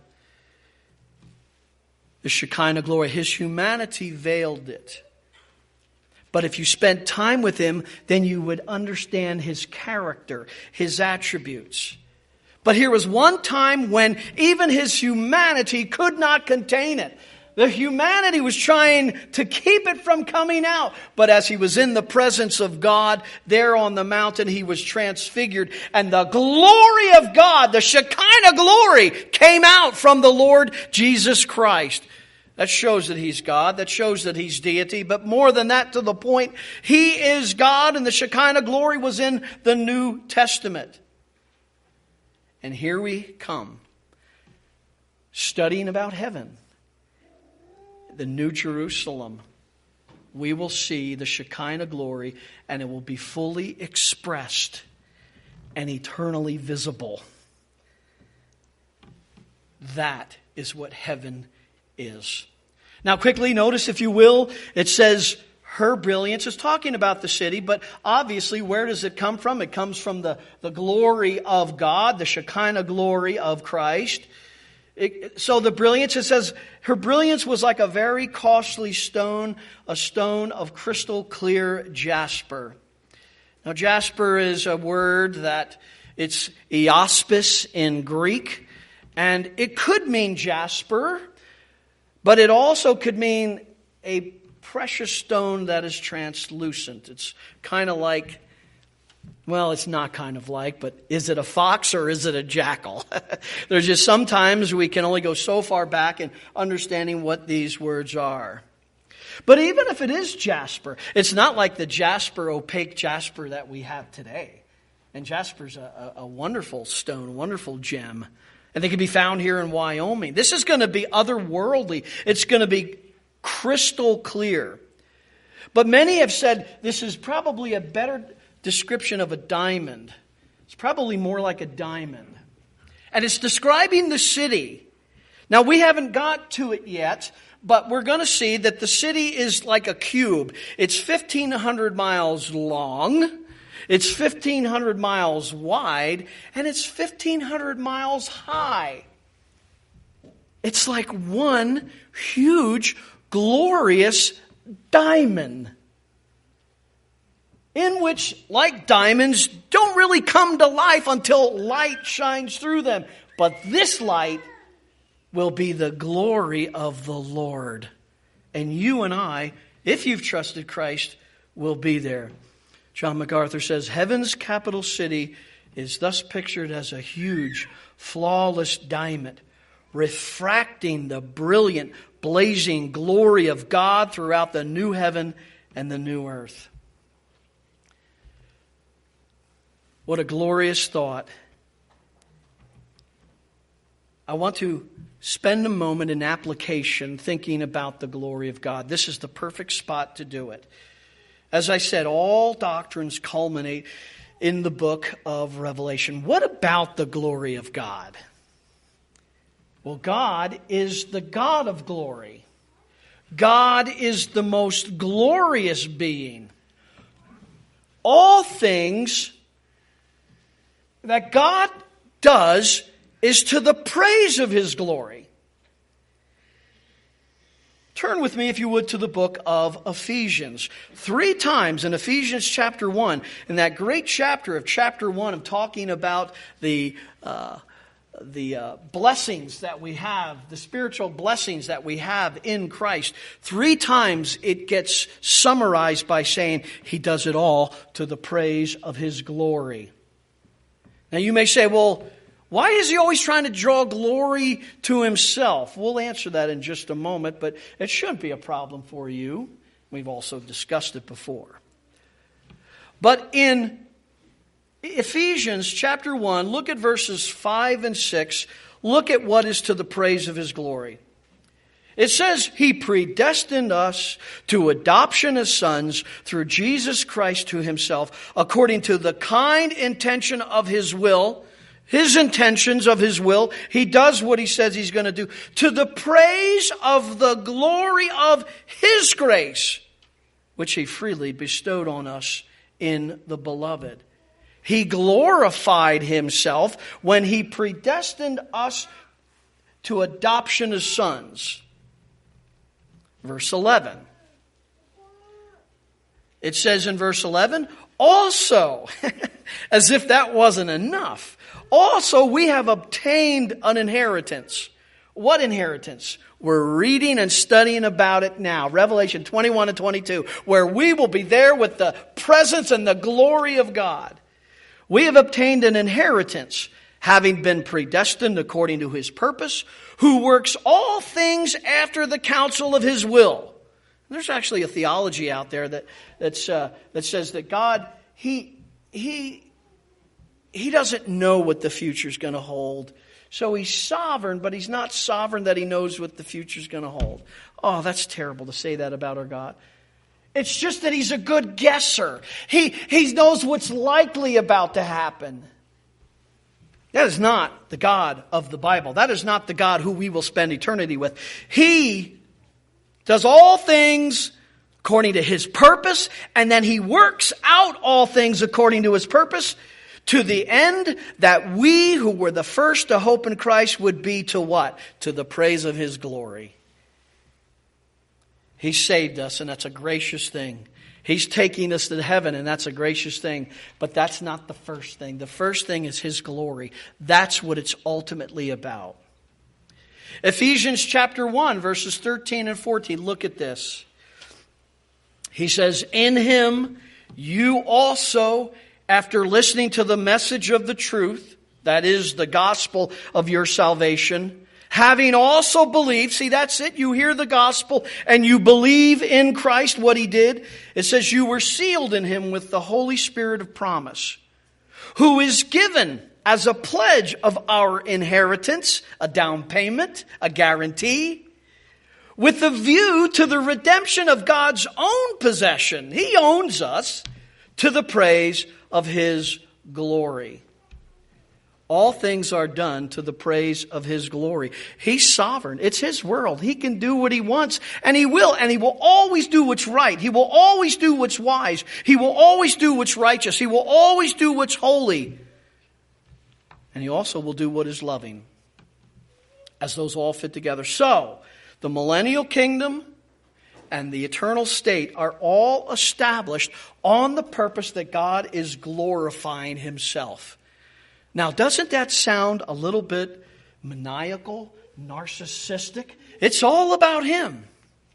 The Shekinah glory. His humanity veiled it. But if you spent time with him, then you would understand his character, his attributes. But here was one time when even his humanity could not contain it. The humanity was trying to keep it from coming out. But as he was in the presence of God, there on the mountain, he was transfigured. And the glory of God, the Shekinah glory, came out from the Lord Jesus Christ. That shows that he's God. That shows that he's deity. But more than that, to the point, he is God, and the Shekinah glory was in the New Testament. And here we come, studying about heaven, the New Jerusalem. We will see the Shekinah glory, and it will be fully expressed and eternally visible. That is what heaven is. Now, quickly notice, if you will, it says her brilliance. Is talking about the city, but obviously, where does it come from? It comes from the, the glory of God, the Shekinah glory of Christ. It, so the brilliance, it says, her brilliance was like a very costly stone, a stone of crystal clear jasper. Now, jasper is a word that it's iaspis in Greek, and it could mean jasper, but it also could mean a precious stone that is translucent. It's kind of like, well, it's not kind of like, but is it a fox or is it a jackal? There's just sometimes we can only go so far back in understanding what these words are. But even if it is jasper, it's not like the jasper, opaque jasper that we have today. And jasper's a, a, a wonderful stone, a wonderful gem. And they can be found here in Wyoming. This is going to be otherworldly. It's going to be crystal clear. But many have said this is probably a better description of a diamond. It's probably more like a diamond. And it's describing the city. Now, we haven't got to it yet, but we're going to see that the city is like a cube. It's fifteen hundred miles long. It's fifteen hundred miles wide. And it's fifteen hundred miles high. It's like one huge, glorious diamond, in which, like diamonds, don't really come to life until light shines through them. But this light will be the glory of the Lord. And you and I, if you've trusted Christ, will be there. John MacArthur says, heaven's capital city is thus pictured as a huge, flawless diamond, refracting the brilliant, blazing glory of God throughout the new heaven and the new earth. What a glorious thought. I want to spend a moment in application thinking about the glory of God. This is the perfect spot to do it. As I said, all doctrines culminate in the book of Revelation. What about the glory of God? Well, God is the God of glory. God is the most glorious being. All things that God does is to the praise of His glory. Turn with me, if you would, to the book of Ephesians. Three times in Ephesians chapter one, in that great chapter of chapter one of talking about the uh, the uh, blessings that we have, the spiritual blessings that we have in Christ. Three times it gets summarized by saying He does it all to the praise of His glory. Now you may say, well, Why is he always trying to draw glory to himself? We'll answer that in just a moment, but it shouldn't be a problem for you. We've also discussed it before. But in Ephesians chapter one, look at verses five and six. Look at what is to the praise of his glory. It says, he predestined us to adoption as sons through Jesus Christ to himself, according to the kind intention of his will. His intentions of his will. He does what he says he's going to do. To the praise of the glory of his grace, which he freely bestowed on us in the beloved. He glorified himself when he predestined us to adoption as sons. Verse eleven. It says in verse eleven, also, as if that wasn't enough, also we have obtained an inheritance. What inheritance? We're reading and studying about it now. Revelation twenty-one and twenty-two, where we will be there with the presence and the glory of God. We have obtained an inheritance, having been predestined according to his purpose, who works all things after the counsel of his will. There's actually a theology out there that that's, uh, that says that God, he he he doesn't know what the future's going to hold. So he's sovereign, but he's not sovereign that he knows what the future's going to hold. Oh, that's terrible to say that about our God. It's just that he's a good guesser. He, he knows what's likely about to happen. That is not the God of the Bible. That is not the God who we will spend eternity with. He does all things according to his purpose, and then he works out all things according to his purpose, to the end that we who were the first to hope in Christ would be to what? To the praise of his glory. He saved us, and that's a gracious thing. He's taking us to heaven, and that's a gracious thing. But that's not the first thing. The first thing is his glory. That's what it's ultimately about. Ephesians chapter one, verses thirteen and fourteen. Look at this. He says, in him you also, after listening to the message of the truth, that is the gospel of your salvation, having also believed, see that's it, you hear the gospel and you believe in Christ, what he did. It says you were sealed in him with the Holy Spirit of promise, who is given as a pledge of our inheritance, a down payment, a guarantee, with a view to the redemption of God's own possession. He owns us, to the praise of his glory. All things are done to the praise of his glory. He's sovereign. It's his world. He can do what he wants, and he will. And he will always do what's right. He will always do what's wise. He will always do what's righteous. He will always do what's holy. And he also will do what is loving, as those all fit together. So, the millennial kingdom and the eternal state are all established on the purpose that God is glorifying himself. Now, doesn't that sound a little bit maniacal, narcissistic? It's all about him.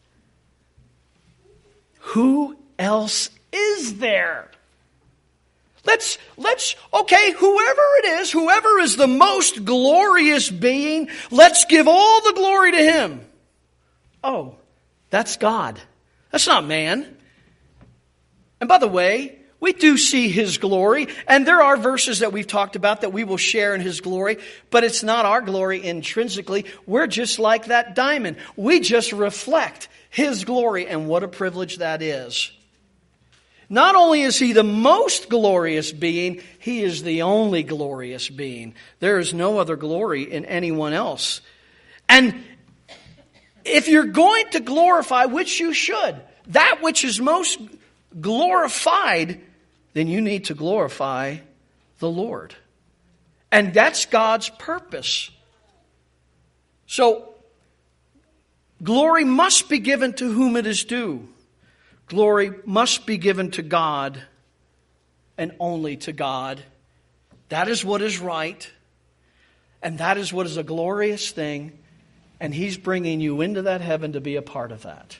Who else is there? Let's, let's, okay, whoever it is, whoever is the most glorious being, let's give all the glory to him. Oh, that's God. That's not man. And by the way, we do see his glory, and there are verses that we've talked about that we will share in his glory, but it's not our glory intrinsically. We're just like that diamond. We just reflect his glory, and what a privilege that is. Not only is he the most glorious being, he is the only glorious being. There is no other glory in anyone else. And if you're going to glorify, which you should, that which is most glorified, then you need to glorify the Lord. And that's God's purpose. So, glory must be given to whom it is due. Glory must be given to God and only to God. That is what is right. And that is what is a glorious thing. And he's bringing you into that heaven to be a part of that.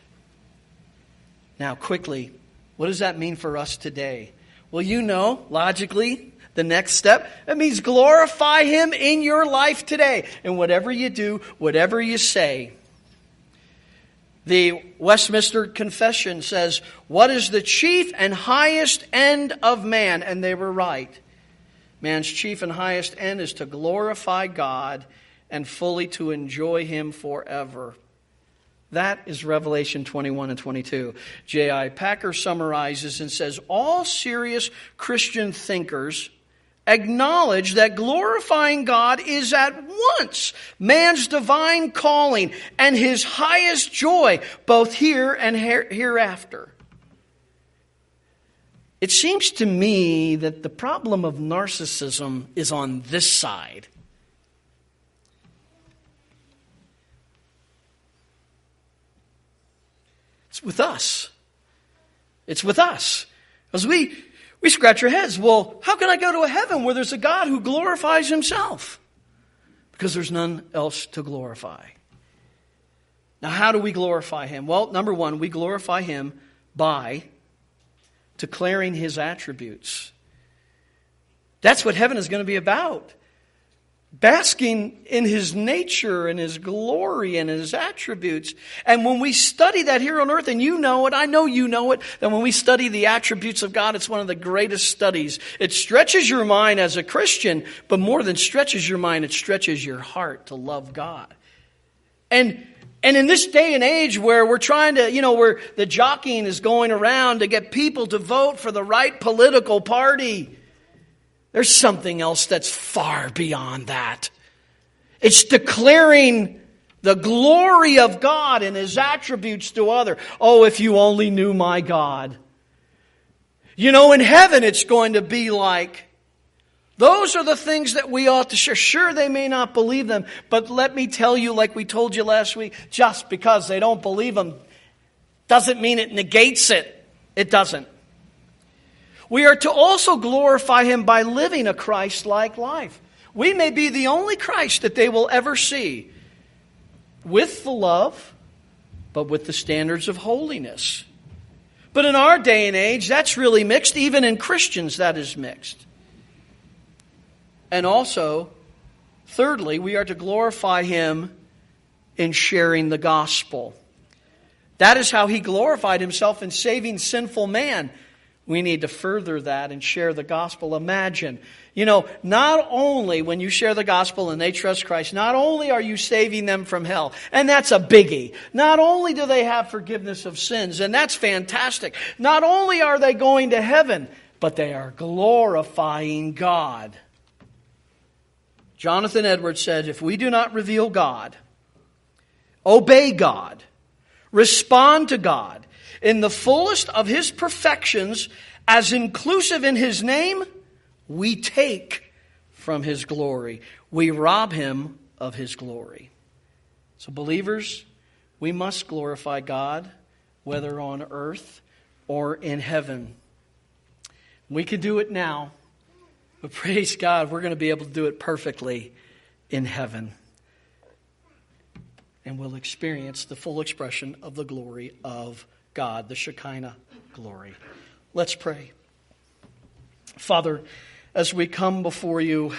Now, quickly, what does that mean for us today? Well, you know, logically, the next step. It means glorify Him in your life today. And whatever you do, whatever you say. The Westminster Confession says, what is the chief and highest end of man? And they were right. Man's chief and highest end is to glorify God and fully to enjoy Him forever. That is Revelation twenty-one and twenty-two. J I Packer summarizes and says, all serious Christian thinkers acknowledge that glorifying God is at once man's divine calling and his highest joy, both here and here, hereafter. It seems to me that the problem of narcissism is on this side. It's with us. It's with us. As we We scratch our heads. Well, how can I go to a heaven where there's a God who glorifies Himself? Because there's none else to glorify. Now, how do we glorify Him? Well, number one, we glorify Him by declaring His attributes. That's what heaven is going to be about. Basking in His nature and His glory and His attributes. And when we study that here on earth, and you know it, I know you know it, that when we study the attributes of God, it's one of the greatest studies. It stretches your mind as a Christian, but more than stretches your mind, it stretches your heart to love God. And And in this day and age where we're trying to, you know, where the jockeying is going around to get people to vote for the right political party, there's something else that's far beyond that. It's declaring the glory of God and His attributes to others. Oh, if you only knew my God. You know, in heaven it's going to be like, those are the things that we ought to share. Sure, they may not believe them, but let me tell you, like we told you last week, just because they don't believe them doesn't mean it negates it. It doesn't. We are to also glorify Him by living a Christ-like life. We may be the only Christ that they will ever see, with the love, but with the standards of holiness. But in our day and age, that's really mixed. Even in Christians, that is mixed. And also, thirdly, we are to glorify Him in sharing the gospel. That is how He glorified Himself in saving sinful man. We need to further that and share the gospel. Imagine, you know, not only when you share the gospel and they trust Christ, not only are you saving them from hell, and that's a biggie. Not only do they have forgiveness of sins, and that's fantastic. Not only are they going to heaven, but they are glorifying God. Jonathan Edwards said, if we do not reveal God, obey God, respond to God in the fullest of His perfections, as inclusive in His name, we take from His glory. We rob Him of His glory. So believers, we must glorify God, whether on earth or in heaven. We can do it now, but praise God, we're going to be able to do it perfectly in heaven. And we'll experience the full expression of the glory of God, the Shekinah glory. Let's pray. Father, as we come before you,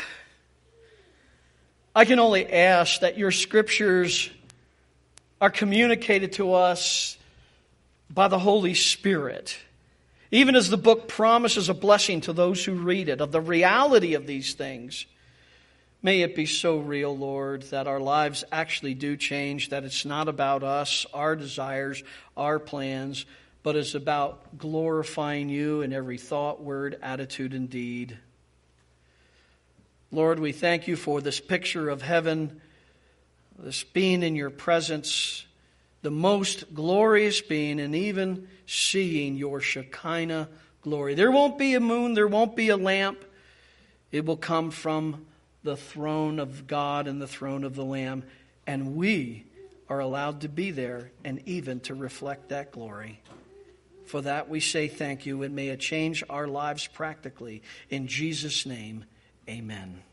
I can only ask that your scriptures are communicated to us by the Holy Spirit. Even as the book promises a blessing to those who read it, of the reality of these things. May it be so real, Lord, that our lives actually do change, that it's not about us, our desires, our plans, but it's about glorifying you in every thought, word, attitude, and deed. Lord, we thank you for this picture of heaven, this being in your presence, the most glorious being, and even seeing your Shekinah glory. There won't be a moon, there won't be a lamp. It will come from the throne of God and the throne of the Lamb, and we are allowed to be there and even to reflect that glory. For that we say thank you, and may it change our lives practically. In Jesus' name, amen.